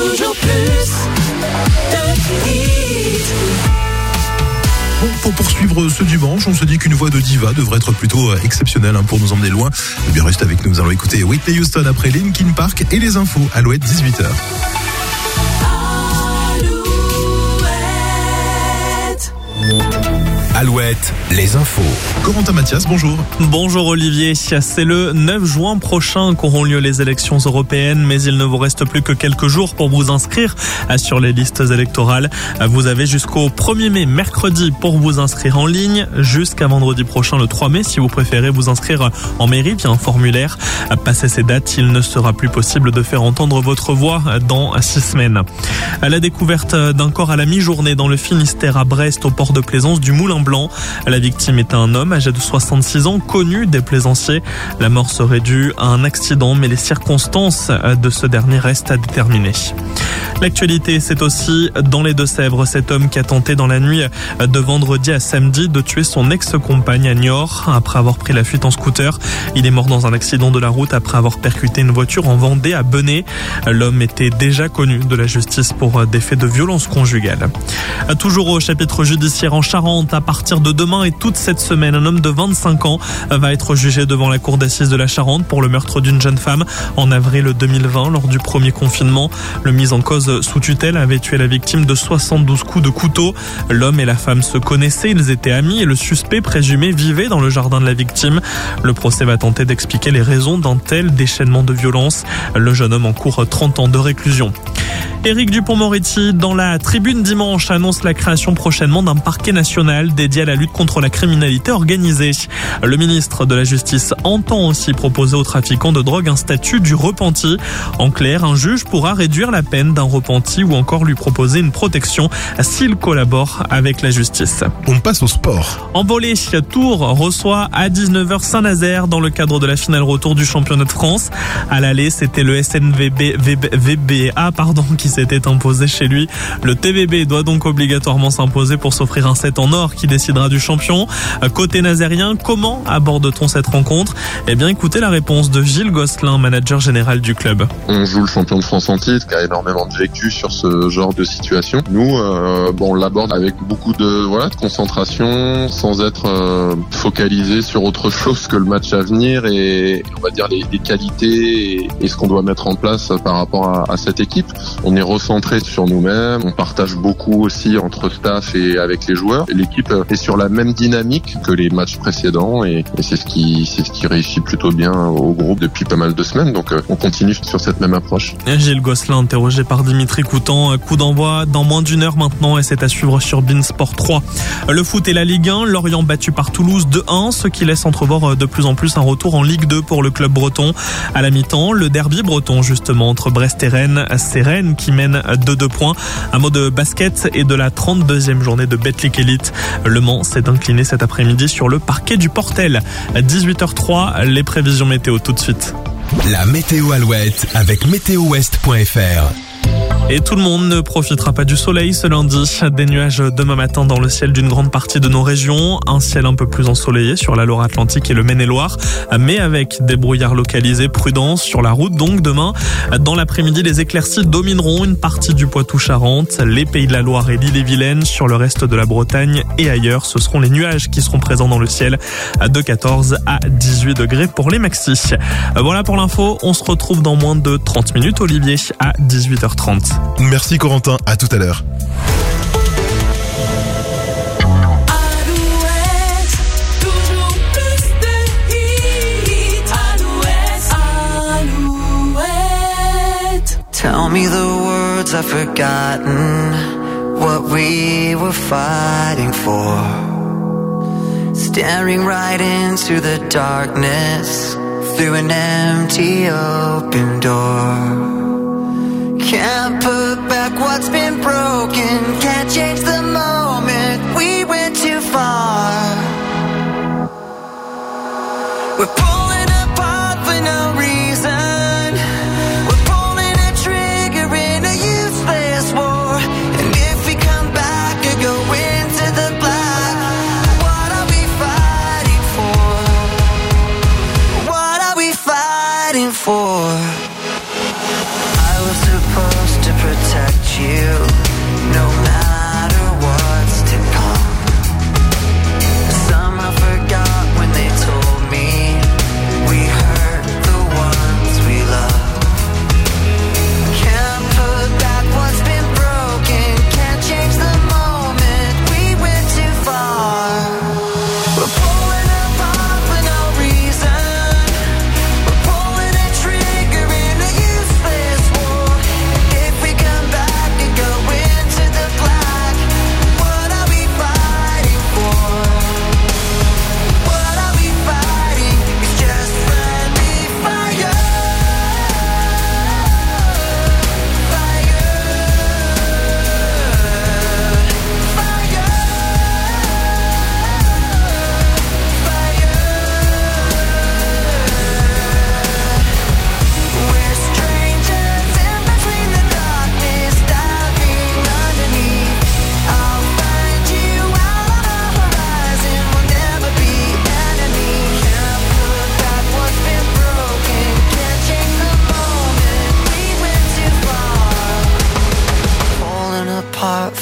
toujours plus de hits. Bon, pour poursuivre ce dimanche, on se dit qu'une voix de diva devrait être plutôt exceptionnelle pour nous emmener loin. Eh bien, reste avec nous, nous allons écouter Whitney Houston après Linkin Park et les infos. Alouette, 18h. Alouette, les infos. Corentin Mathias, bonjour. Bonjour Olivier, c'est le 9 juin prochain qu'auront lieu les élections européennes, mais il ne vous reste plus que quelques jours pour vous inscrire sur les listes électorales. Vous avez jusqu'au 1er mai, mercredi, pour vous inscrire en ligne, jusqu'à vendredi prochain, le 3 mai, si vous préférez vous inscrire en mairie via un formulaire. Passé ces dates, il ne sera plus possible de faire entendre votre voix dans 6 semaines. La découverte d'un corps à la mi-journée dans le Finistère à Brest, au port de plaisance du Moulin Blanc. La victime est un homme âgé de 66 ans, connu des plaisanciers. La mort serait due à un accident, mais les circonstances de ce dernier restent à déterminer. L'actualité, c'est aussi dans les Deux-Sèvres, cet homme qui a tenté dans la nuit de vendredi à samedi de tuer son ex-compagne à Niort après avoir pris la fuite en scooter. Il est mort dans un accident de la route après avoir percuté une voiture en Vendée à Benay. L'homme était déjà connu de la justice pour des faits de violence conjugale. Toujours au chapitre judiciaire en Charente, à partir de demain et toute cette semaine, un homme de 25 ans va être jugé devant la cour d'assises de la Charente pour le meurtre d'une jeune femme en avril 2020 lors du premier confinement. Le mis en cause sous tutelle avait tué la victime de 72 coups de couteau. L'homme et la femme se connaissaient, ils étaient amis et le suspect présumé vivait dans le jardin de la victime. Le procès va tenter d'expliquer les raisons d'un tel déchaînement de violence. Le jeune homme encourt 30 ans de réclusion. Éric Dupond-Moretti, dans la tribune dimanche, annonce la création prochainement d'un parquet national dédié à la lutte contre la criminalité organisée. Le ministre de la Justice entend aussi proposer aux trafiquants de drogue un statut du repenti. En clair, un juge pourra réduire la peine d'un repenti ou encore lui proposer une protection s'il collabore avec la justice. On passe au sport. En volley, Tours reçoit à 19h Saint-Nazaire dans le cadre de la finale retour du championnat de France. À l'aller, c'était le SNVBA qui s'était imposé chez lui. Le TVB doit donc obligatoirement s'imposer pour s'offrir un set en or qui décidera du champion. Côté nazérien, comment aborde-t-on cette rencontre ? Eh bien, écoutez la réponse de Gilles Gosselin, manager général du club. On joue le champion de France en titre, qui a énormément de vécu sur ce genre de situation. Nous, on l'aborde avec beaucoup de concentration, sans être focalisé sur autre chose que le match à venir et on va dire les qualités et ce qu'on doit mettre en place par rapport à cette équipe. On est recentré sur nous-mêmes, on partage beaucoup aussi entre staff et avec les joueurs. L'équipe est sur la même dynamique que les matchs précédents et c'est ce qui réussit plutôt bien au groupe depuis pas mal de semaines. Donc on continue sur cette même approche. Gilles Gosselin interrogé par Dimitri Coutan. Coup d'envoi dans moins d'une heure maintenant et c'est à suivre sur Beansport 3. Le foot et la Ligue 1, Lorient battu par Toulouse 2-1, ce qui laisse entrevoir de plus en plus un retour en Ligue 2 pour le club breton. À la mi-temps, le derby breton justement entre Brest et Rennes. C'est Rennes qui mène de 2 points. Un mot de basket et de la 32e journée de Betclic Elite. Le Mans s'est incliné cet après-midi sur le parquet du Portel. À 18h03, les prévisions météo tout de suite. La météo Alouette avec météowest.fr. Et tout le monde ne profitera pas du soleil ce lundi. Des nuages demain matin dans le ciel d'une grande partie de nos régions. Un ciel un peu plus ensoleillé sur la Loire-Atlantique et le Maine-et-Loire. Mais avec des brouillards localisés, prudence sur la route. Donc demain, dans l'après-midi, les éclaircies domineront une partie du Poitou-Charentes, les Pays de la Loire et l'Ille-et-Vilaine. Sur le reste de la Bretagne et ailleurs, ce seront les nuages qui seront présents dans le ciel de 14 à 18 degrés pour les maxis. Voilà pour l'info. On se retrouve dans moins de 30 minutes, Olivier, à 18h30. Merci Corentin, à tout à l'heure. Alouette, toujours plus de hits. Alouette. Tell me the words I've forgotten, what we were fighting for. Staring right into the darkness, through an empty open door. Can't put back what's been broken, can't change the moment, we went too far. We're pulling apart for no reason, we're pulling a trigger in a useless war. And if we come back or go into the black, what are we fighting for? What are we fighting for? Supposed to protect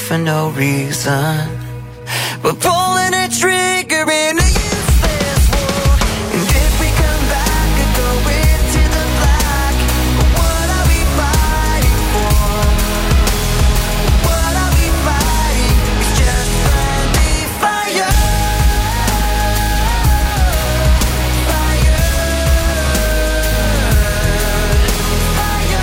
for no reason. We're pulling a trigger in a useless war. And if we come back and go into the black, what are we fighting for? What are we fighting? It's just friendly fire. Fire. Fire.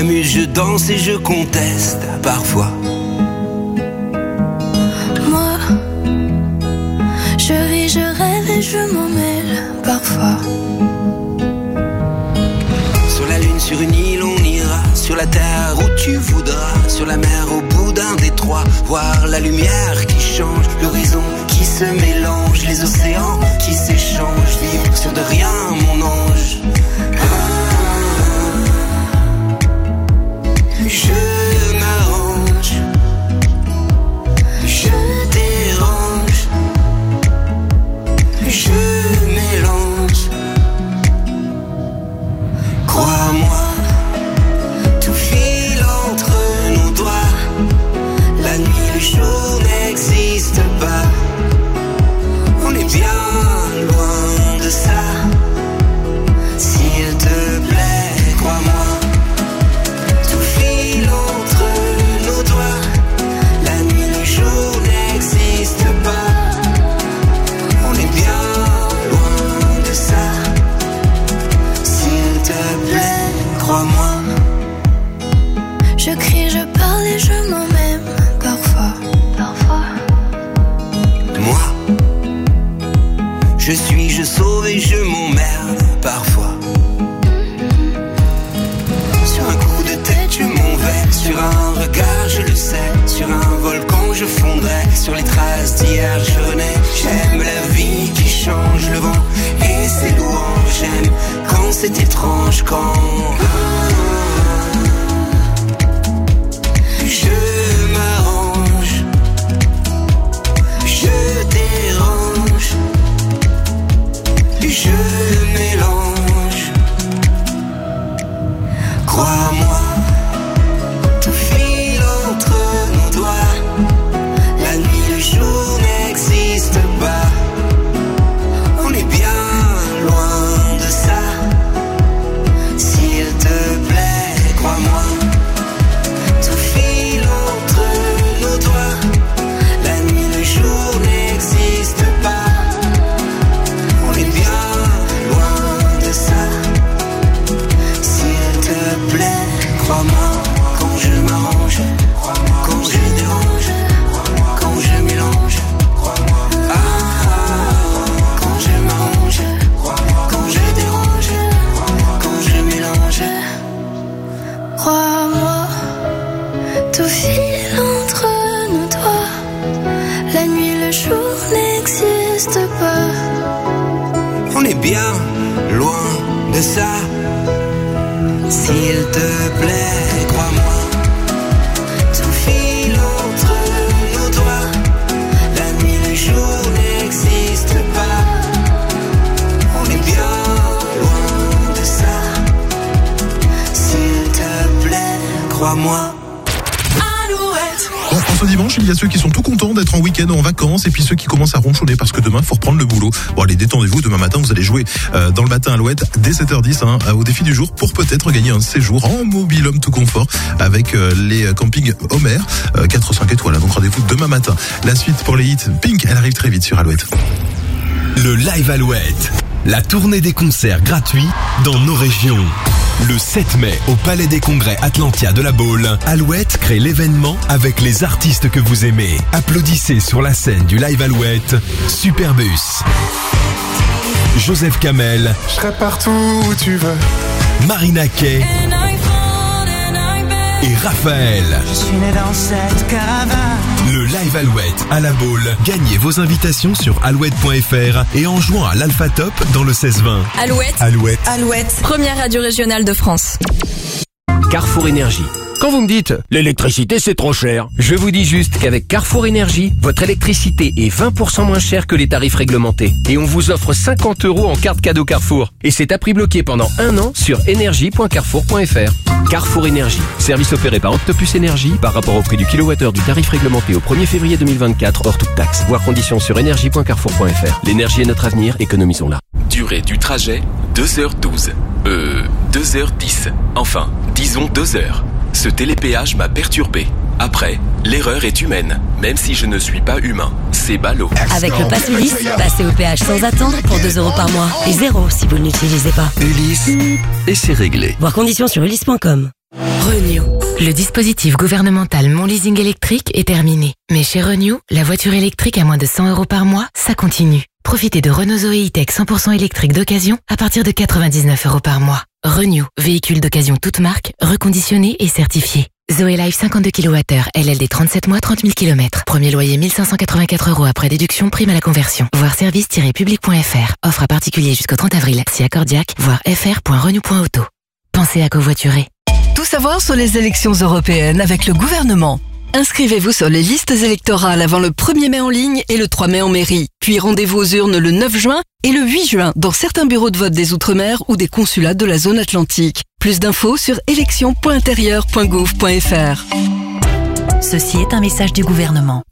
m'amuse, je danse et je conteste parfois. Moi, je vis, je rêve et je m'en mêle parfois. Sur la lune, sur une île, on ira. Sur la terre où tu voudras. Sur la mer, au bout d'un détroit. Voir la lumière qui change, l'horizon qui se mélange, les océans qui s'échangent. Vivre sur de rien, mon ange. Je m'arrange, je dérange, je mélange. Crois-moi, tout file entre nos doigts. La nuit, le jour n'existe pas. On est bien loin de ça. S'il te plaît, crois-moi. Crois-moi. Je crie, je parle et je m'en même parfois. Moi, je suis, je sauve et je m'emmerde parfois. Sur un coup de tête, je m'en vais. Sur un regard, je le sais. Sur un volcan, je fondrai. Sur les traces d'hier, je renais. J'aime la vie qui change le vent et ses louanges. J'aime quand c'est étrange, quand je m'arrange, je dérange, je mélange. Crois-moi, tout file entre nos doigts. La nuit, le jour n'existe pas. On est bien loin de ça. S'il te plaît, crois-moi. Tout file entre nos doigts. La nuit, le jour n'existe pas. On est bien loin de ça. S'il te plaît, crois-moi. Quand je m'arrange, quand je dérange, quand je mélange. Quand je m'arrange, quand je dérange, quand je mélange. Crois-moi, tout file entre nos doigts. La nuit, le jour n'existe pas. On est bien loin de ça. S'il te plaît, crois-moi. Tout file entre nos doigts. La nuit, le jour n'existe pas. On est bien loin de ça. S'il te plaît, crois-moi. Bon, en ce dimanche, il y a ceux qui sont tout contents d'être en week-end, en vacances, et puis ceux qui commencent à ronchonner parce que demain, il faut reprendre le boulot. Bon, allez, détendez-vous. Demain matin, vous allez jouer dans le matin Alouette dès 7h10 au défi du jour pour peut-être gagner un séjour en mobil-home tout confort avec les campings Homer 4-5 étoiles. Donc rendez-vous demain matin. La suite pour les hits. Pink, elle arrive très vite sur Alouette. Le Live Alouette. La tournée des concerts gratuits dans nos régions. Le 7 mai, au Palais des Congrès Atlantia de la Baule, Alouette crée l'événement avec les artistes que vous aimez. Applaudissez sur la scène du Live Alouette, Superbus, Joseph Kamel, Je serai partout où tu veux. Marina Kaye et Raphaël. Je suis né dans cette caravane. Le Live Alouette à la Baule. Gagnez vos invitations sur alouette.fr et en jouant à l'Alpha Top dans le 16-20. Alouette. Alouette. Alouette. Première radio régionale de France. Carrefour Énergie. Quand vous me dites « l'électricité c'est trop cher », je vous dis juste qu'avec Carrefour Énergie, votre électricité est 20% moins chère que les tarifs réglementés. Et on vous offre 50 € en carte cadeau Carrefour. Et c'est à prix bloqué pendant 1 an sur énergie.carrefour.fr. Carrefour Énergie. Service opéré par Octopus Énergie par rapport au prix du kilowattheure du tarif réglementé au 1er février 2024 hors toute taxe. Voir conditions sur énergie.carrefour.fr. L'énergie est notre avenir, économisons-la. Durée du trajet 2h12. 2h10. Enfin, disons 2 heures. Ce télépéage m'a perturbé. Après, l'erreur est humaine, même si je ne suis pas humain. C'est ballot. Avec le Pass Ulysse, passez au péage sans attendre pour 2 € par mois. Et 0 si vous ne l'utilisez pas. Ulysse, et c'est réglé. Voir conditions sur ulysse.com. Renew. Le dispositif gouvernemental Mon Leasing électrique est terminé. Mais chez Renew, la voiture électrique à moins de 100 € par mois, ça continue. Profitez de Renault Zoé E-Tech 100% électrique d'occasion à partir de 99 € par mois. Renew, véhicule d'occasion toute marque, reconditionné et certifié. Zoé Life 52 kWh, LLD 37 mois, 30 000 km. Premier loyer 1584 € après déduction, prime à la conversion. Voir service-public.fr. Offre à particulier jusqu'au 30 avril. Si accordiaque, voir fr.renew.auto. Pensez à covoiturer. Tout savoir sur les élections européennes avec le gouvernement. Inscrivez-vous sur les listes électorales avant le 1er mai en ligne et le 3 mai en mairie. Puis rendez-vous aux urnes le 9 juin et le 8 juin dans certains bureaux de vote des Outre-mer ou des consulats de la zone atlantique. Plus d'infos sur élections.intérieur.gouv.fr. Ceci est un message du gouvernement.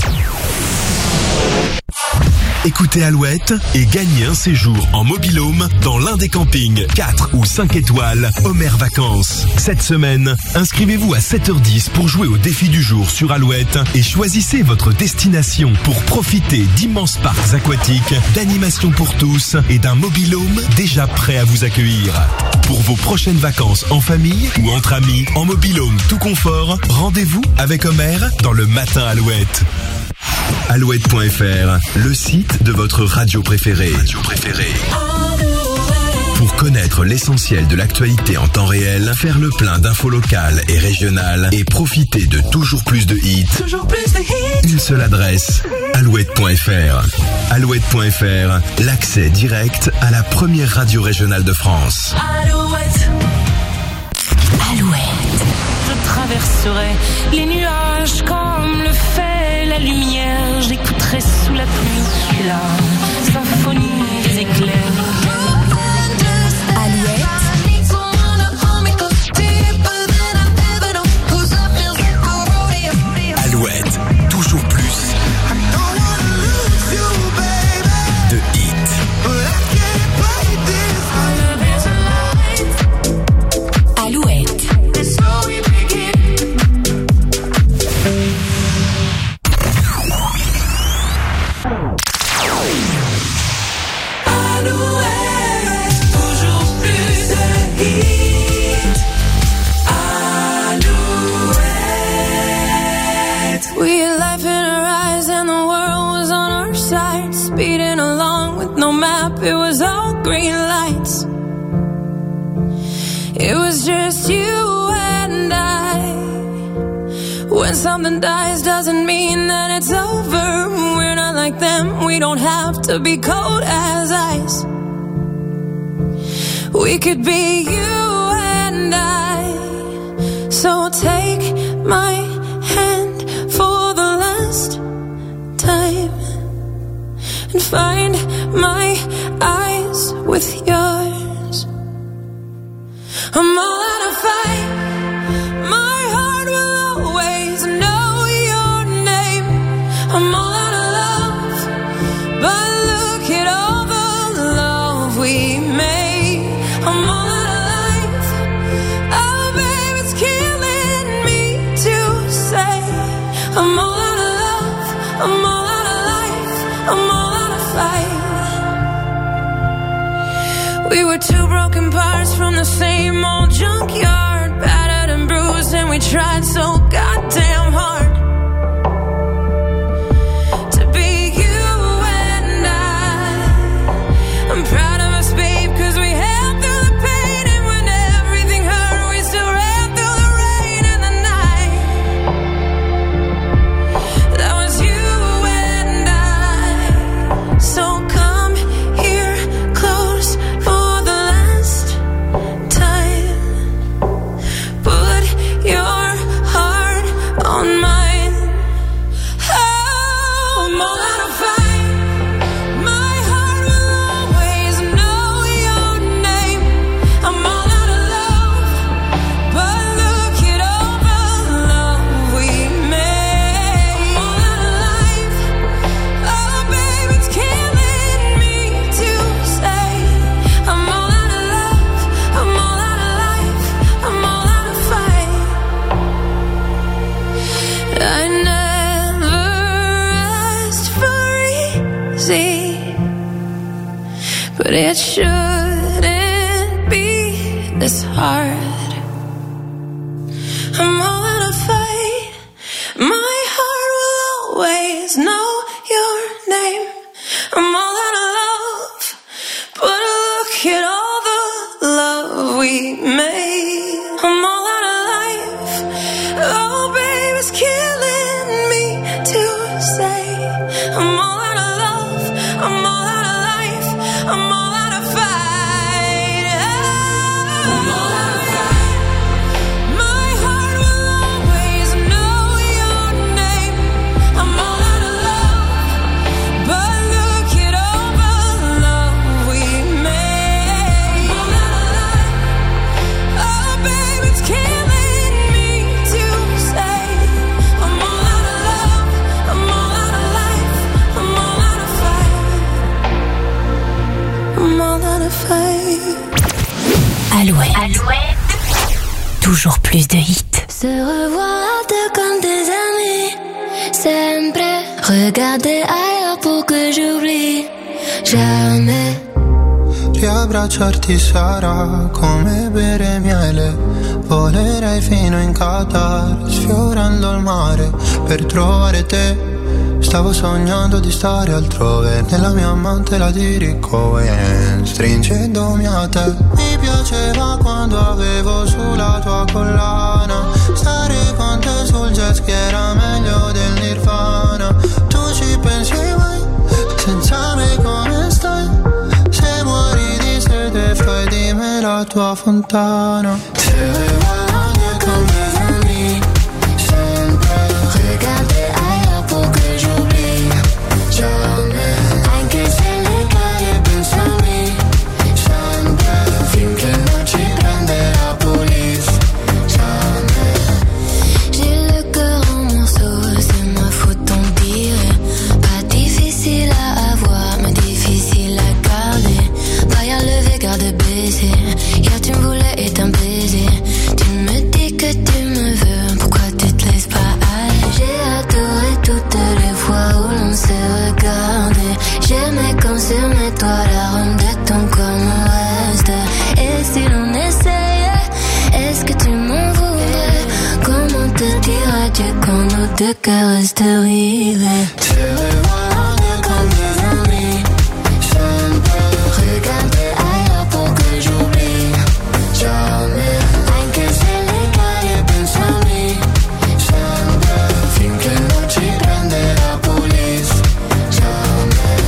Écoutez Alouette et gagnez un séjour en mobil-home dans l'un des campings 4 ou 5 étoiles Homer Vacances. Cette semaine, inscrivez-vous à 7h10 pour jouer au défi du jour sur Alouette et choisissez votre destination pour profiter d'immenses parcs aquatiques, d'animations pour tous et d'un mobil-home déjà prêt à vous accueillir. Pour vos prochaines vacances en famille ou entre amis, en mobil-home tout confort, rendez-vous avec Homer dans le matin Alouette. Alouette.fr, le site de votre radio préférée. Pour connaître l'essentiel de l'actualité en temps réel, faire le plein d'infos locales et régionales et profiter de toujours plus de hits, une seule adresse, Alouette.fr. Alouette.fr, l'accès direct à la première radio régionale de France. Alouette. Alouette. Je traverserai les nuages comme le fait la lumière. J'écouterai sous la pluie la symphonie des éclairs. Alouette, toujours plus de hits. Alouette. We had life in our eyes and the world was on our side. Speeding along with no map, it was all green lights. It was just you and I. When something dies doesn't mean that it's over. We're not like them, we don't have to be cold as ice. We could be you and I. So take my hand for the last time and find my eyes with yours. I'm all out of fight. My heart will always know your name. I'm all out of love, but look at all the love we made. I'm all out of life. Oh, babe, it's killing me to say. I'm all out of love. I'm all out of life. I'm all out of fight. We were two broken parts from the same old junkyard, battered and bruised, and we tried so goddamn hard to be you and I'm proud of us, babe, 'cause we held through the pain, and when everything hurt, we still ran through the rain and the night. That was you and I. So come here close for the last time. Put your heart on mine. Oh, I'm all out of fight. My heart will always know your name. I'm all out of love, but look at all the love we made. I'm all out of life. Oh, babe, it's killing me to say. I'm all out of love. I'm all out of life. I'm all out of fight. I never asked for easy, but it shouldn't be this hard. always know your name. I'm all out of love, but look at all the love we made. I'm all out of life. Oh, baby, it's killing me to say. I'm all out of love. I'm all out of life. I'm all out of fight. I'm all out of fight. My heart will always know your name. I'm all out of love, but look at all the love we made. I'm all out of life. Oh, baby, it's killing me to say. I'm all out of love. I'm all out of life. I'm all out of fight. I'm all out of fight. Alouette. Toujours plus de hits. Se revoir à deux comme des amis. Sempre. Regarder ailleurs pour que j'oublie. Jamais. Riabbracciarti sarà come bere miele. Volerei fino in Qatar, sfiorando il mare per trovare te. Stavo sognando di stare altrove, nella mia amante la dirico e stringendomi a te. Mi piaceva quando avevo sulla tua collana, stare con te sul jet ski era meglio del Nirvana. Tu ci pensi mai, senza me come stai? Se muori di sete fai di me la tua fontana. Se vuoi con mes amis, sempre regarder ailleurs pour que j'oublie. Jamais, anche se le cade pensami, sempre finché non ci prende la police. Jamais. J'ai le cœur en morceaux, c'est ma faute on dirait. Pas difficile à avoir, mais difficile à garder. Pas à lever, garde baiser. Hier tu me voulais et un baiser. Tu me dis que tu me veux, pourquoi tu te laisses pas aller? J'ai adoré toutes les fois où l'on s'est regardé. J'aimais quand sur mes toits l'arôme de ton corps me reste. Et si l'on essayait, est-ce que tu m'en voudrais? Comment te dire adieu quand nos deux cœurs restent rivés? Se revoir comme des amis, sempre regarder ailleurs pour que j'oublie. Jamais, anche se le cade pensami, sempre finché non ci prende la police. Jamais,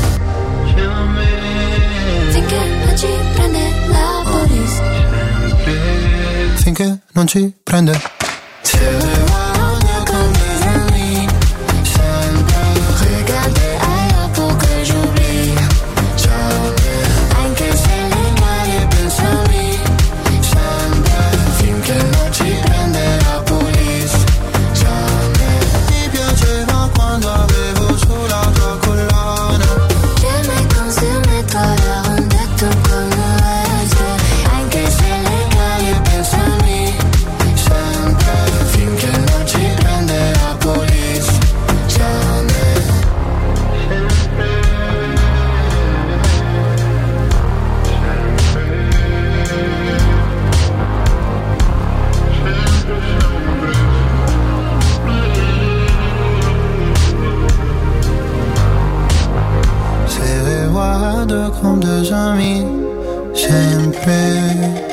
Finché non ci prende la police. finché non ci prende. Se revoir comme des amis, sempre regarder ailleurs pour que j'oublie. Jamais, anche se le cade pensami, sempre finché non ci prende la police. Jamais. Ti piaceva quando avevo sulla tua collana. J'aimais quand sur mes toits l'arôme de ton corps me reste. Anche se le cade pensami, sempre finché non ci prende la police. Jamais. Se guardo comme des amis, sempre.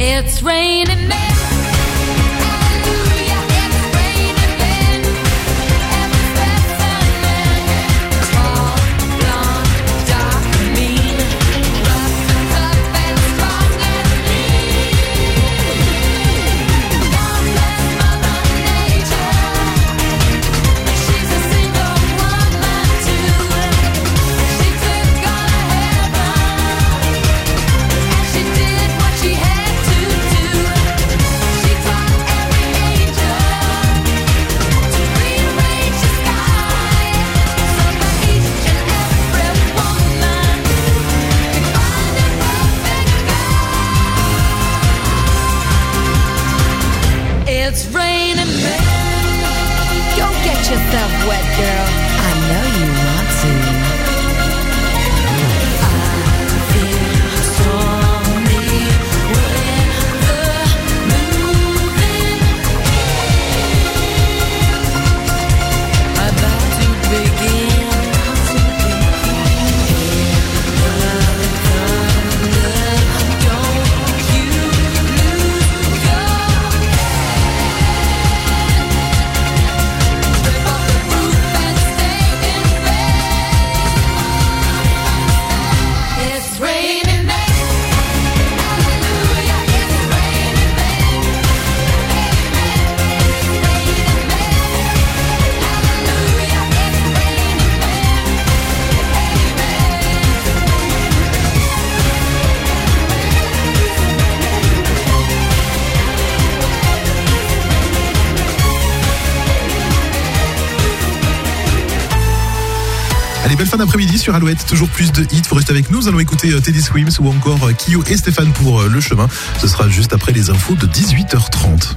It's raining men. It's raining men. Go get yourself wet, girl. I know you want to. I feel stormy weather moving about to begin. Allez, belle fin d'après-midi sur Alouette, toujours plus de hits, vous restez avec nous, nous allons écouter Teddy Swims ou encore Kyo et Stéphane pour Le Chemin, ce sera juste après les infos de 18h30.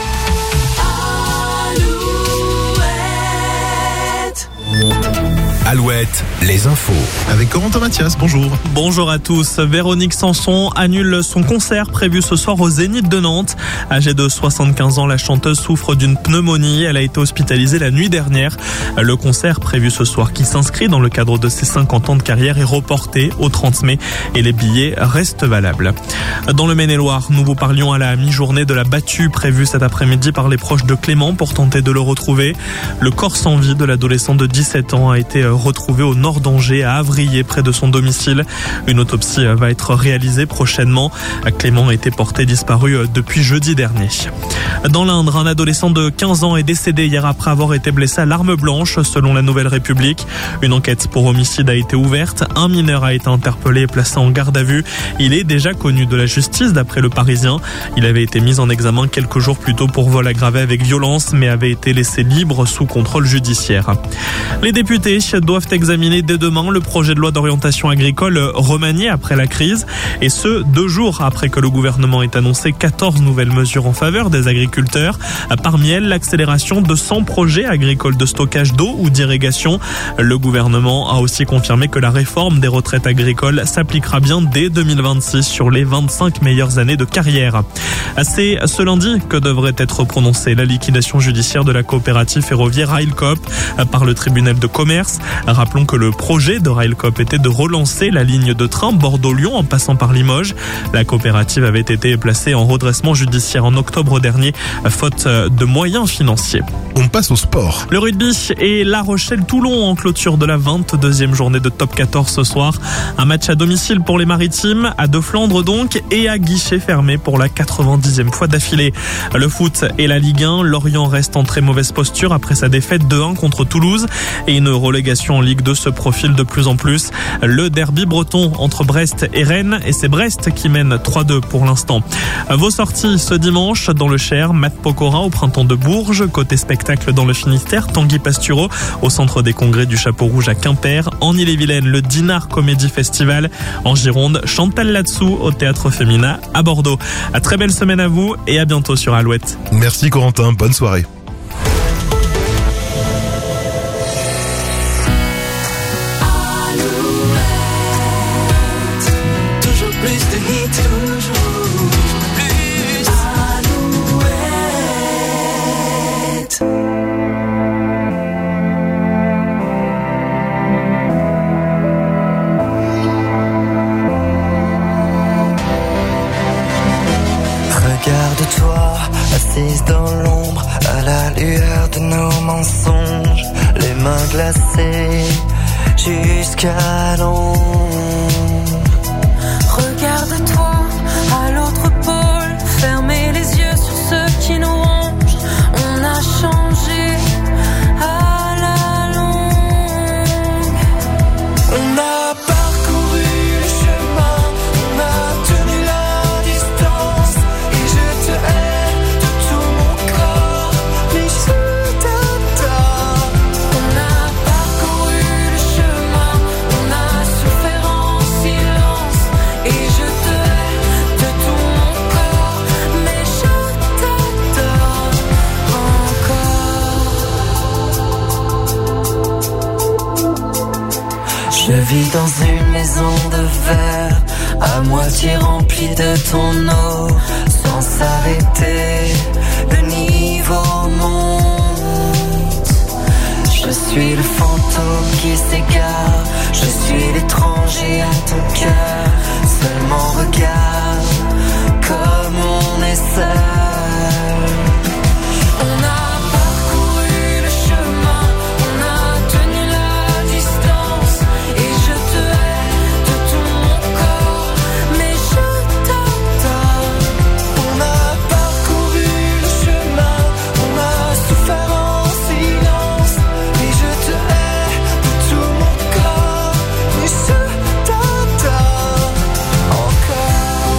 Alouette, les infos. Avec Corentin Mathias, bonjour. Bonjour à tous. Véronique Sanson annule son concert prévu ce soir au Zénith de Nantes. Âgée de 75 ans, la chanteuse souffre d'une pneumonie. Elle a été hospitalisée la nuit dernière. Le concert prévu ce soir, qui s'inscrit dans le cadre de ses 50 ans de carrière, est reporté au 30 mai et les billets restent valables. Dans le Maine-et-Loire, nous vous parlions à la mi-journée de la battue prévue cet après-midi par les proches de Clément pour tenter de le retrouver. Le corps sans vie de l'adolescent de 17 ans a été retrouvé au nord d'Angers, à Avrier, près de son domicile. Une autopsie va être réalisée prochainement. Clément a été porté disparu depuis jeudi dernier. Dans l'Indre, un adolescent de 15 ans est décédé hier après avoir été blessé à l'arme blanche, selon la Nouvelle République. Une enquête pour homicide a été ouverte. Un mineur a été interpellé et placé en garde à vue. Il est déjà connu de la justice, d'après Le Parisien. Il avait été mis en examen quelques jours plus tôt pour vol aggravé avec violence, mais avait été laissé libre sous contrôle judiciaire. Les députés doivent examiner dès demain le projet de loi d'orientation agricole remanié après la crise, et ce 2 jours après que le gouvernement ait annoncé 14 nouvelles mesures en faveur des agriculteurs. Parmi elles, l'accélération de 100 projets agricoles de stockage d'eau ou d'irrigation. Le gouvernement a aussi confirmé que la réforme des retraites agricoles s'appliquera bien dès 2026 sur les 25 meilleures années de carrière. C'est ce lundi que devrait être prononcée la liquidation judiciaire de la coopérative ferroviaire Railcoop par le tribunal de commerce. Rappelons que le projet de Railcoop était de relancer la ligne de train Bordeaux-Lyon en passant par Limoges. La coopérative avait été placée en redressement judiciaire en octobre dernier, faute de moyens financiers. On passe au sport. Le rugby et La Rochelle-Toulon en clôture de la 22e journée de top 14 ce soir. Un match à domicile pour les Maritimes, à De Flandre donc, et à guichet fermé pour la 90e fois d'affilée. Le foot et la Ligue 1, Lorient reste en très mauvaise posture après sa défaite 2-1 contre Toulouse et une relégation en Ligue 2 se profile de plus en plus. Le derby breton entre Brest et Rennes, et c'est Brest qui mène 3-2 pour l'instant. Vos sorties ce dimanche dans le Cher, Matt Pokora au Printemps de Bourges, côté spectacle dans le Finistère, Tanguy Pastureau au Centre des Congrès du Chapeau Rouge à Quimper, en Ille-et-Vilaine le Dinard Comedy Festival, en Gironde Chantal Latsou au Théâtre Féminin à Bordeaux. À très belle semaine à vous et à bientôt sur Alouette. Merci Corentin, bonne soirée. de toi, assise dans l'ombre, à la lueur de nos mensonges, les mains glacées jusqu'à l'ombre. Regarde-toi à l'autre pôle, fermez les yeux sur ceux qui nous rongent. On a changé à la longue. On a parcouru le chemin, on a tenu la distance, et je te hais de tout mon corps, mais je t'adore. On a parcouru le chemin, on a souffert en silence, et je te hais de tout mon corps, mais je t'adore encore. Je vis dans une maison de verre, à moitié remplie de ton eau, sans s'arrêter, le niveau monte. Je suis le fantôme qui s'égare, je suis l'étranger à ton cœur. Seulement regarde comme on est seul. On a parcouru le chemin, on a tenu la distance, et je te hais de tout mon corps, mais je t'adore. On a parcouru le chemin, on a souffert en silence, et je te hais de tout mon corps, mais je t'adore encore.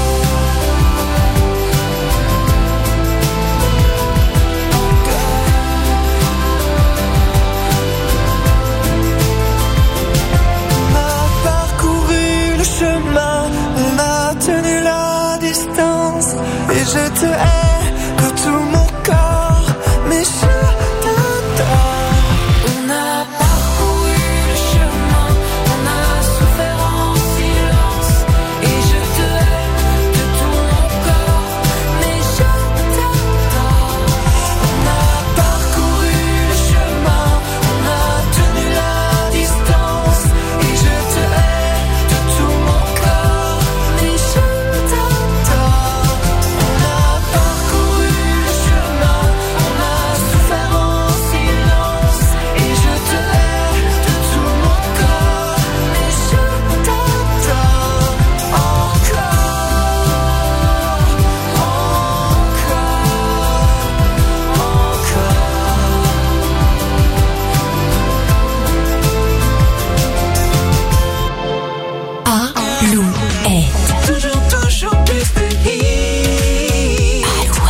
On a parcouru le chemin, on a tenu la distance, et je te hais de tout mon corps, mais je t'adore. On a parcouru le chemin, on a souffert en silence, et je te hais de tout mon corps, mais je t'adore. On a parcouru le chemin, on a tenu la distance, et je te hais de tout mon corps, mais je t'adore. On a parcouru le chemin, on a souffert en silence, et je te hais de tout mon corps, mais je t'adore encore, Alouette. Toujours plus de hits.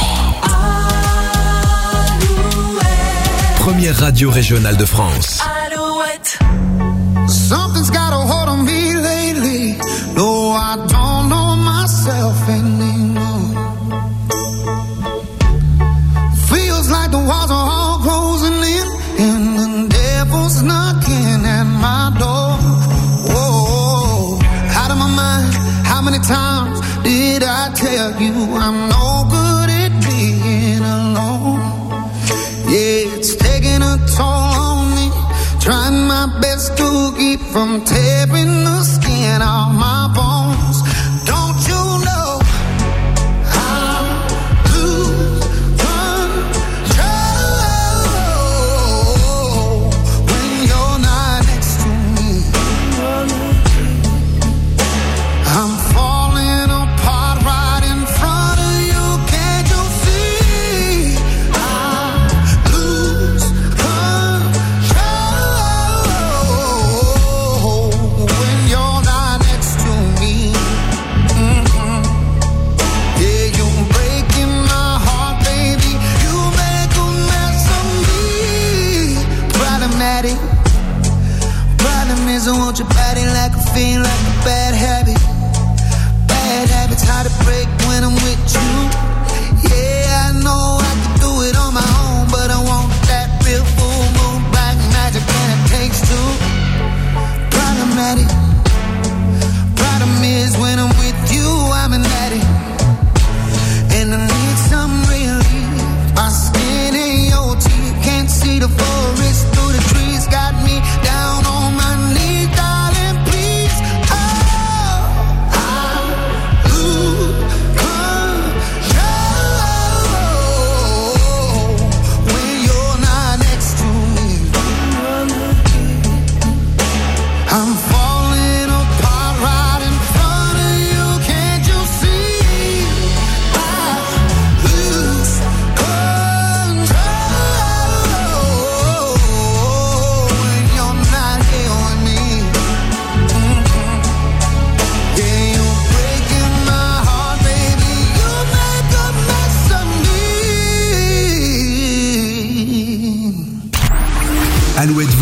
Alouette. Première radio régionale de France. Alouette. Something's got a hold on me lately. No, I don't know myself anymore. Feels like the walls are all closing in, and the devil's knocking at my door. Whoa, out of my mind. How many times did I tell you I'm no good at being alone? Yeah, it's taking a toll on me. Trying my best to keep from tearing the skin off my bones. Don't you know I lose control when you're not next to me? I'm falling apart right in front of you. Can't you see? I lose control when you're not next to me. Yeah, you're breaking my heart, baby. You make a mess of me. Problematic. Problem is I want your body like a fiend, like a bad habit. Bad habits hard to break when I'm with you. Yeah, I know I can do it on my own, but I want that real full moon black magic, and it takes two. Problematic. Problem is when I'm with you, I'm an addict, and I need some relief. My skin ain't your teeth, can't see the forest through the trees. Got me down on my knees, darling, please. Oh, I lose control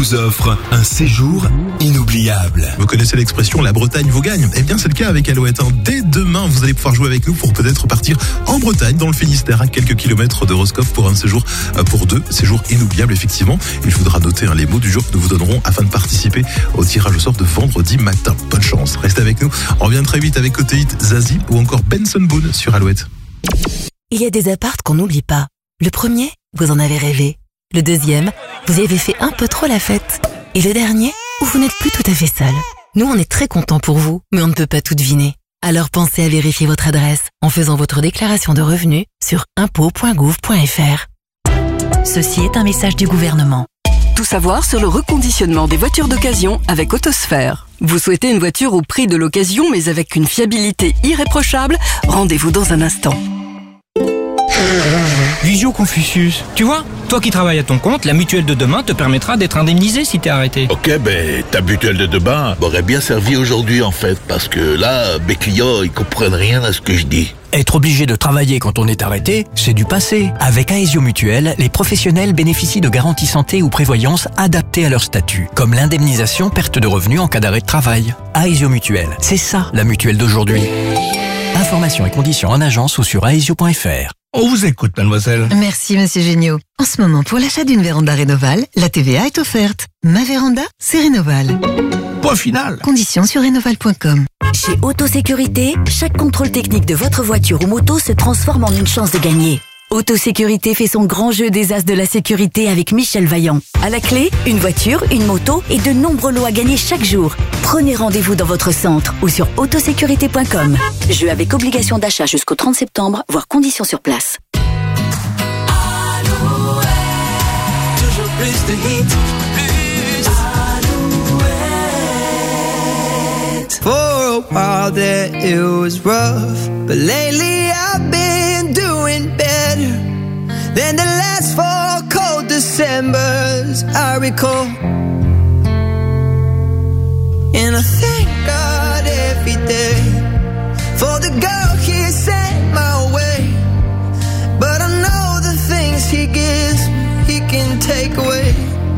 vous offre un séjour inoubliable. Vous connaissez l'expression la Bretagne vous gagne? Eh bien c'est le cas avec Alouette. Dès demain, vous allez pouvoir jouer avec nous pour peut-être partir en Bretagne, dans le Finistère, à quelques kilomètres de Roscoff pour un séjour pour 2. Séjour inoubliable effectivement. Il faudra noter les mots du jour que nous vous donnerons afin de participer au tirage au sort de vendredi matin. Bonne chance, restez avec nous. On revient très vite avec Côté Hit, Zazie ou encore Benson Boone sur Alouette. Il y a des apparts qu'on n'oublie pas. Le premier, vous en avez rêvé. Le deuxième, vous y avez fait un peu trop la fête. Et le dernier, où vous n'êtes plus tout à fait seul. Nous, on est très contents pour vous, mais on ne peut pas tout deviner. Alors pensez à vérifier votre adresse en faisant votre déclaration de revenus sur impôts.gouv.fr. Ceci est un message du gouvernement. Tout savoir sur le reconditionnement des voitures d'occasion avec Autosphère. Vous souhaitez une voiture au prix de l'occasion mais avec une fiabilité irréprochable? Rendez-vous dans un instant. Visio Confucius, tu vois, toi qui travailles à ton compte, la mutuelle de demain te permettra d'être indemnisé si t'es arrêté. Ok, ta mutuelle de demain m'aurait bien servi aujourd'hui en fait, parce que là, mes clients, ils comprennent rien à ce que je dis. Être obligé de travailler quand on est arrêté, c'est du passé. Avec Aesio Mutuelle, les professionnels bénéficient de garanties santé ou prévoyance adaptées à leur statut, comme l'indemnisation perte de revenus en cas d'arrêt de travail. Aesio Mutuelle, c'est ça la mutuelle d'aujourd'hui. Informations et conditions en agence ou sur aesio.fr. On vous écoute, mademoiselle. Merci, monsieur Géniaud. En ce moment, pour l'achat d'une véranda Rénoval, la TVA est offerte. Ma véranda, c'est Rénoval. Point final. Conditions sur rénoval.com. Chez Autosécurité, chaque contrôle technique de votre voiture ou moto se transforme en une chance de gagner. Autosécurité fait son grand jeu des as de la sécurité avec Michel Vaillant. À la clé, une voiture, une moto et de nombreux lots à gagner chaque jour. Prenez rendez-vous dans votre centre ou sur autosécurité.com. Jeu avec obligation d'achat jusqu'au 30 septembre, voire conditions sur place. Alouette, toujours plus de hits, plus Alouette. For a while there it was rough, but lately I've been doing better than the last 4 cold Decembers I recall. And I thank God every day for the girl He sent my way. But I know the things He gives me, He can take away.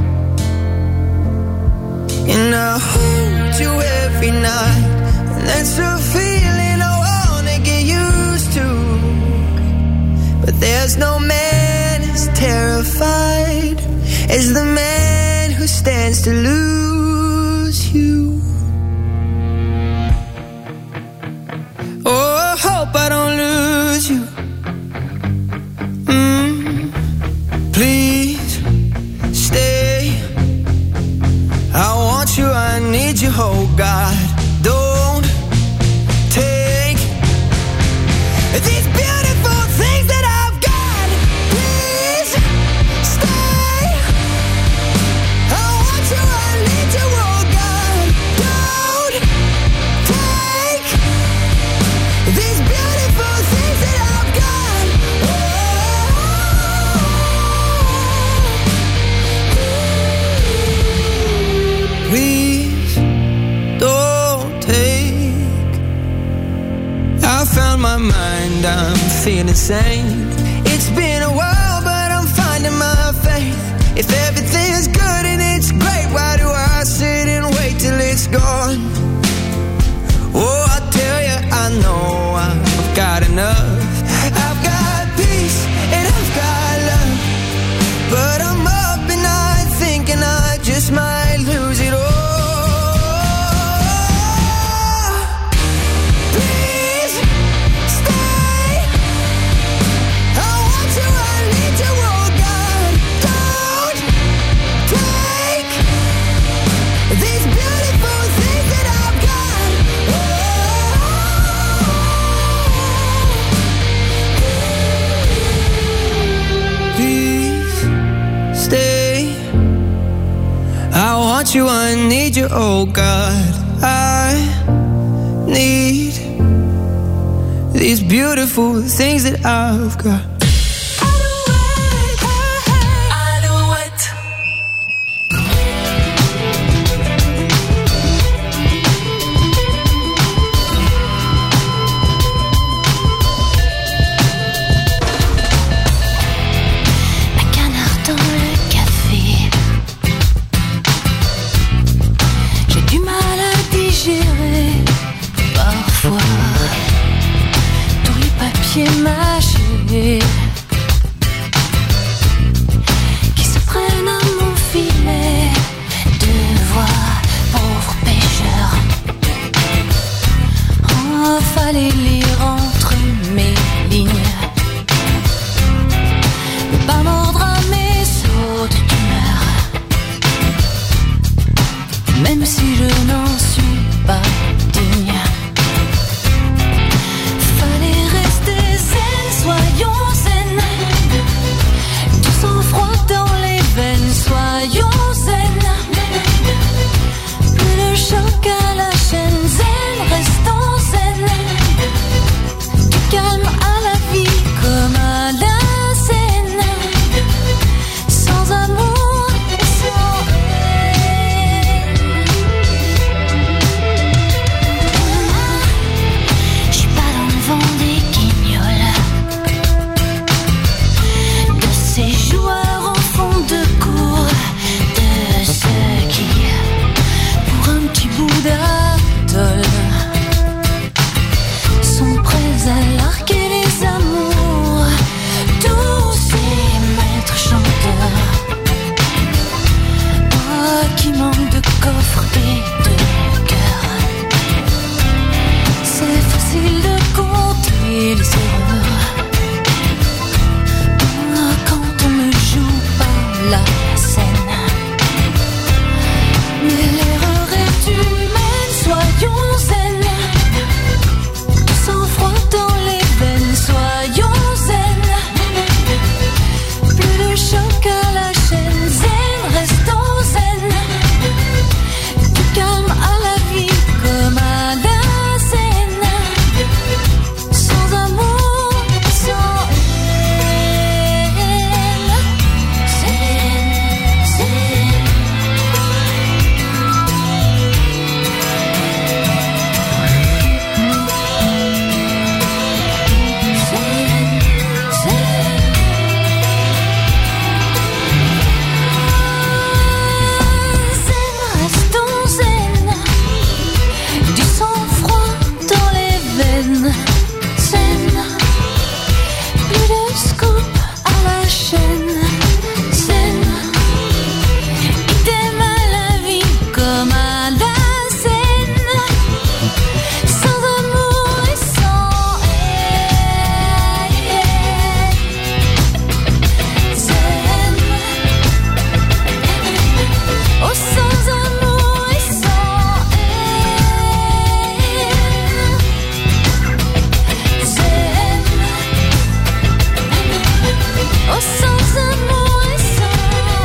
And I hold you every night, and that's a feeling I wanna get used to. But there's no man as terrified as the man who stands to lose you. Oh, I hope I don't lose you. Please stay. I want you, I need you, oh God. Don't take these beautiful things that I've got. Please stay. I want you, I need you, oh God. Don't take these beautiful things that I've got. Please don't take. I found my mind, I'm feeling sane. It's been a while, but I'm finding my faith. If everything's good and it's great, why do I sit and wait till it's gone? Oh, I tell you, I know I've got enough. I've got peace and I've got love, but I'm up and night thinking I just might lose it all. Please stay. I want you, I need you, oh God. Don't take these beautiful things that I've got. Please stay. I want you, I need you, oh God. I need these beautiful things that I've got. Alouette. Un canard dans le café. pieds mâchés qui se prennent à mon filet de voix, pauvres pêcheurs. Oh, fallait lire entre mes lignes, ne pas mordre à mes sautes d'humeur, même si je n'en suis pas digne. Fallait rester zen, soyons zen, du sang-froid dans les veines, soyons zen, plus de choc à la chaîne, zen, restons zen, du calme à la vie comme à la scène, sans amour et sans haine. Je suis pas dans le vent des guignols, de ces joueurs au fond de cour, de ceux qui, pour un petit bout d'atoll, sont prêts à larguer les amours, tous ces maîtres chanteurs, oh, qui manquent de coffre et de cœur. C'est facile de compter les erreurs, oh, quand on ne joue pas la scène. Mais l'erreur est humaine, soyons zen, du sang-froid dans les veines, soyons zen, plus de choc à la chaîne, zen, restons zen, du calme à la vie comme à la scène, sans amour, sans haine, zen, zen. Zen, restons zen, du sang-froid dans les veines, zen, plus de scoop à la chaîne, zen, idem à la vie comme à la scène, sans amour et sans haine, zen, oh, sans amour et sans haine, zen, oh, sans amour et sans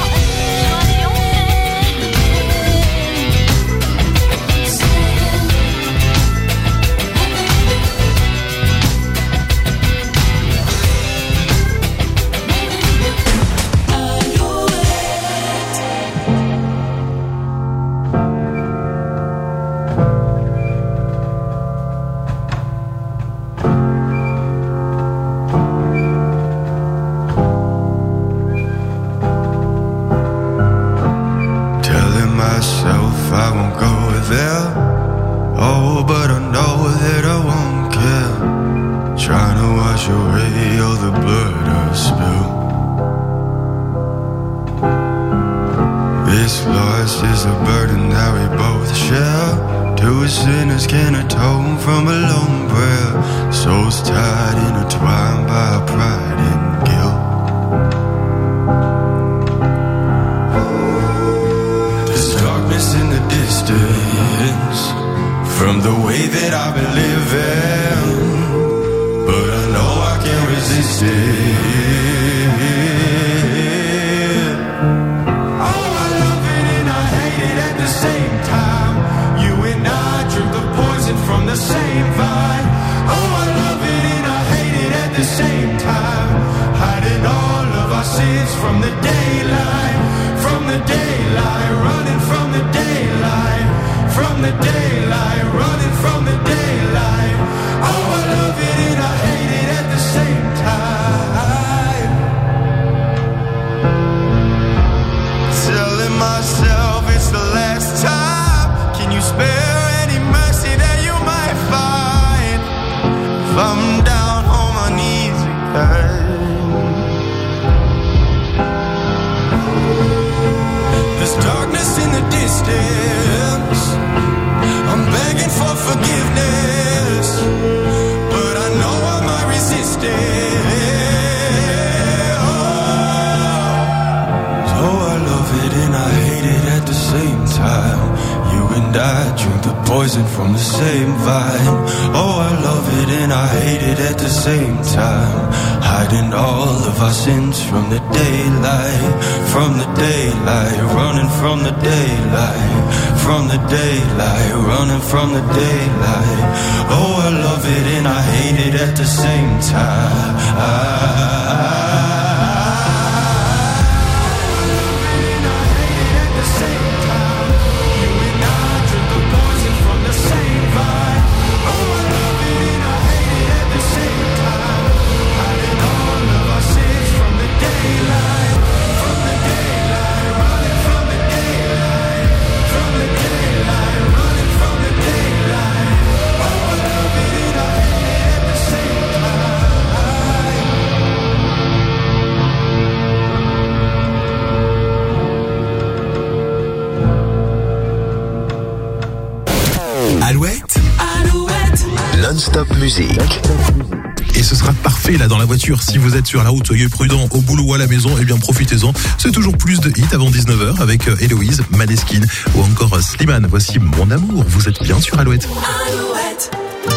Telling myself I won't go there. Oh, but I know that I won't care. Trying to wash away all the blood I spill. This loss is a burden that we both share. Two sinners can atone from a lone prayer. Souls tied, intertwined by pride and guilt. There's darkness in the distance from the way that I've been living, but I know I can't resist it. Oh, I love it and I hate it at the same time. You and I drink the poison from the same vine. Oh, I love it and I hate it at the same time. Hiding all of our sins from the daylight, from the daylight, running from the daylight, from the daylight, running from the daylight. Oh, I love it and I hate it at the same time. Telling myself it's the last time. Can you spare any mercy that you might find? If I'm down on my knees time. There's darkness in the distance. I'm begging for forgiveness, but I know I might resist it. Oh, I love it and I hate it at the same time. You and I drink the poison from the same vine. Oh, I love it and I hate it at the same time. Hiding all of our sins from the daylight, from the daylight, running from the daylight, from the daylight, running from the daylight. Oh, I love it and I hate it at the same time. Alouette. Alouette. Non-stop musique. Et ce sera parfait là dans la voiture. Si vous êtes sur la route, soyez prudents au boulot ou à la maison, eh bien profitez-en. C'est toujours plus de hits avant 19h avec Héloïse, Maneskin ou encore Slimane. Voici Mon Amour. Vous êtes bien sur Alouette. Alouette.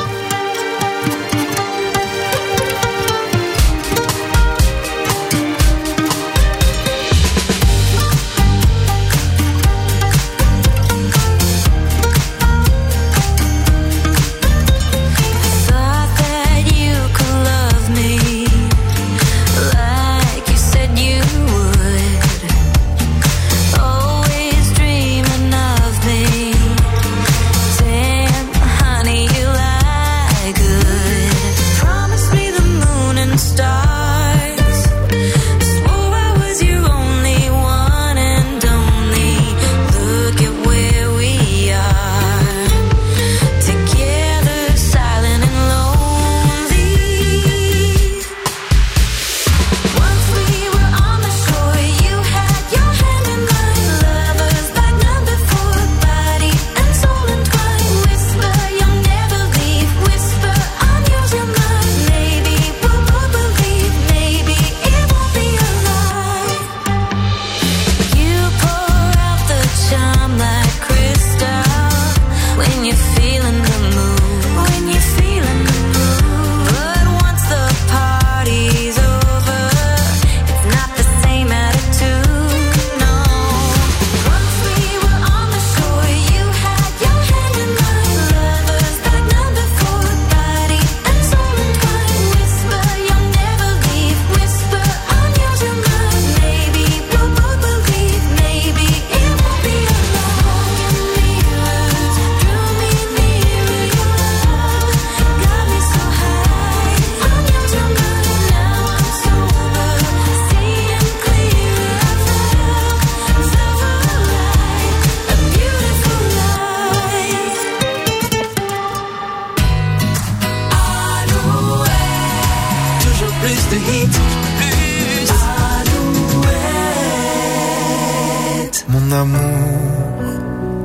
Mon amour,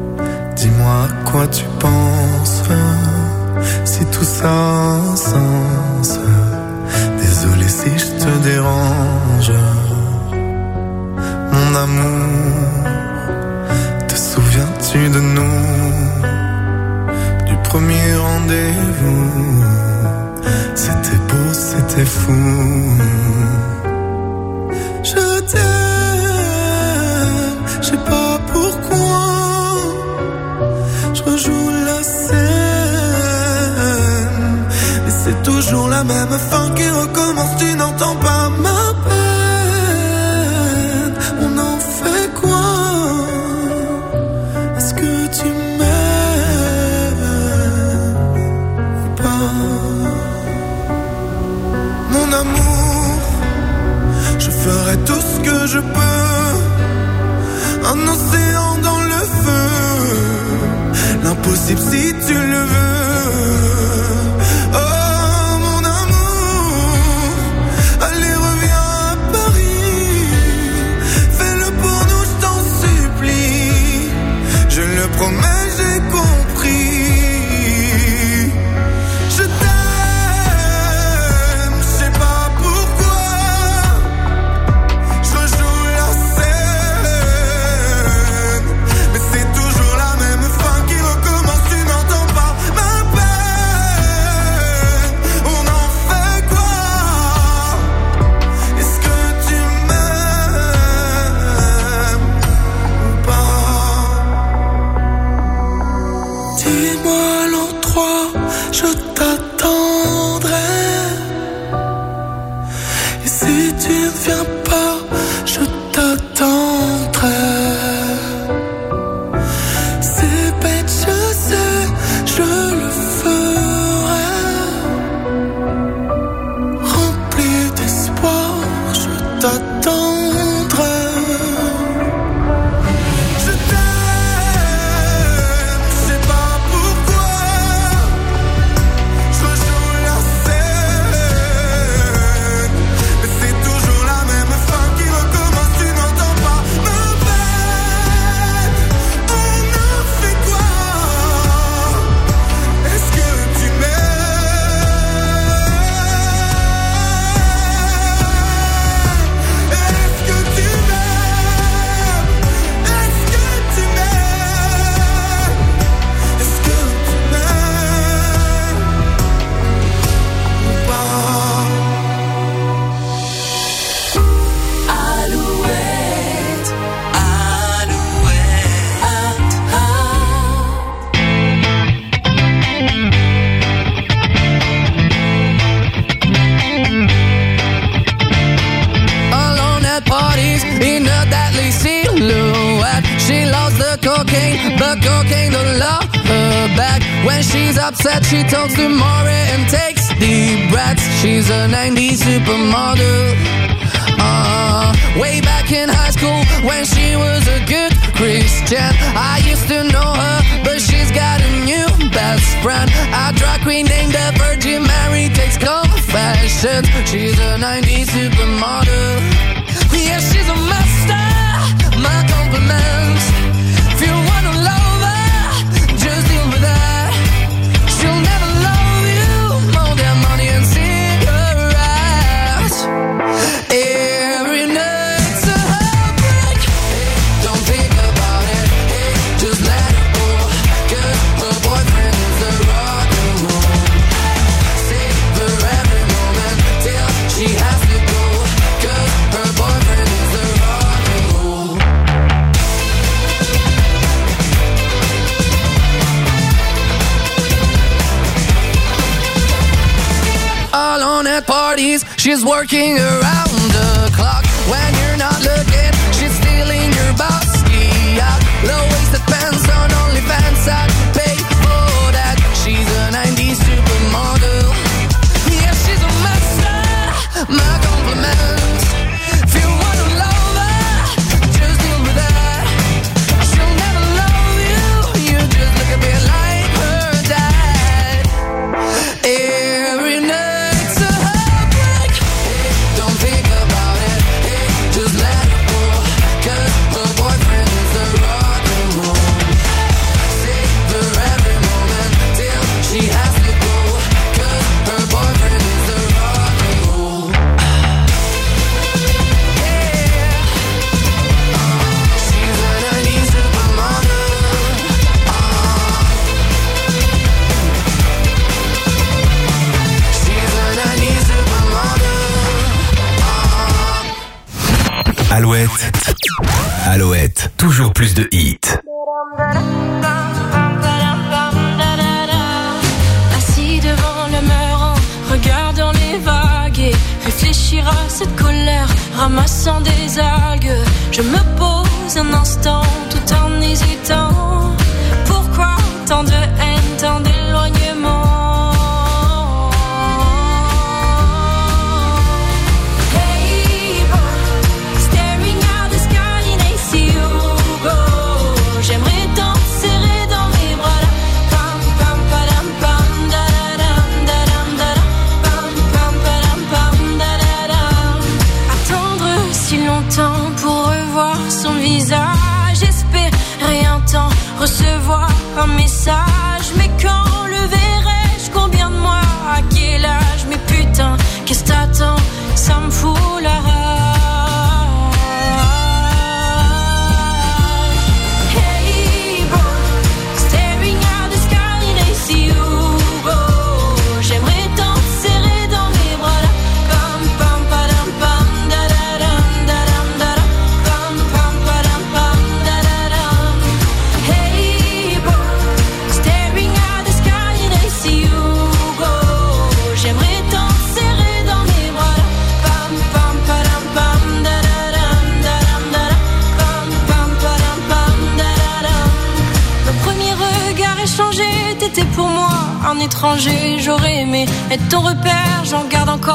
dis-moi à quoi tu penses, si tout ça a un sens. Désolé si je te dérange. Mon amour, te souviens-tu de nous, du premier rendez-vous? C'était beau, c'était fou. Je t'aime, je sais pas pourquoi. Je rejoue la scène, mais c'est toujours la même fin qui recommence. Tu n'entends pas ma peine. On en fait quoi? Est-ce que tu m'aimes ou pas? Mon amour, je ferai tout ce que je peux. Un océan dans le feu, l'impossible si tu le veux. Oh mon amour, viens pas, je t'attendrai. C'est bête, je sais, je le ferai. Rempli d'espoir, je t'attendrai. Je t'aime, je sais pas pourquoi. Je rejoue la scène, mais c'est toujours la même fin qui recommence. Tu n'entends pas ma peine. On a fait quoi? Est-ce que tu m'aimes? Est-ce que tu m'aimes? Est-ce que tu m'aimes? Est-ce que tu m'aimes ou pas? Alouette, Alone at parties in a deadly silhouette. She loves the cocaine, but cocaine don't love her back. When she's upset, she talks to Maury and takes deep breaths. She's a 90s supermodel. Way back in high school when she was a good Christian, I used to know her, but she's got a new best friend. A drag queen named the Virgin Mary takes confessions. She's a 90s supermodel. Yeah, she's a master. My compliments. If you wanna love her, just deal with her. She'll never love you more than money and cigarettes. Every night's a heartbreak. Hey, don't think about it. Hey, just let it go. 'Cause her boyfriend is the rock and roll. Savor every moment till she has to go. 'Cause her boyfriend is the rock and roll. Alone at parties, she's working around the clock. When you're not looking, she's stealing your bossy out. Low-waisted pants on OnlyFans, I'd pay for that. She's a 90s supermodel. Yeah, she's a master. My compliments. If you wanna love her, just deal with her. She'll never love you. You just look a bit like her dad. Every night's a heartbreak. Hey, don't think about it. Hey, just let it go. 'Cause her boyfriend is the rock and roll. Savor every moment till she has to go. 'Cause her boyfriend is the rock and roll. She's a 90s supermodel. She's a 90s supermodel. Alouette. Alouette. Toujours plus de hits. Assis devant le mur en regardant les vagues et réfléchir à cette colère, ramassant des algues. Je me pose un instant tout en hésitant. Pourquoi tant de haine, tant d'éloignement? Hey boy, staring at the sky and I see you go. J'aimerais t'en serrer dans mes bras là. Pam pam padam pam da da dam da dam da dam. Pam pam padam pam da da dam. Attendre si longtemps pour revoir son visage, espérer un temps recevoir un message. étranger. J'aurais aimé être ton repère, j'en garde encore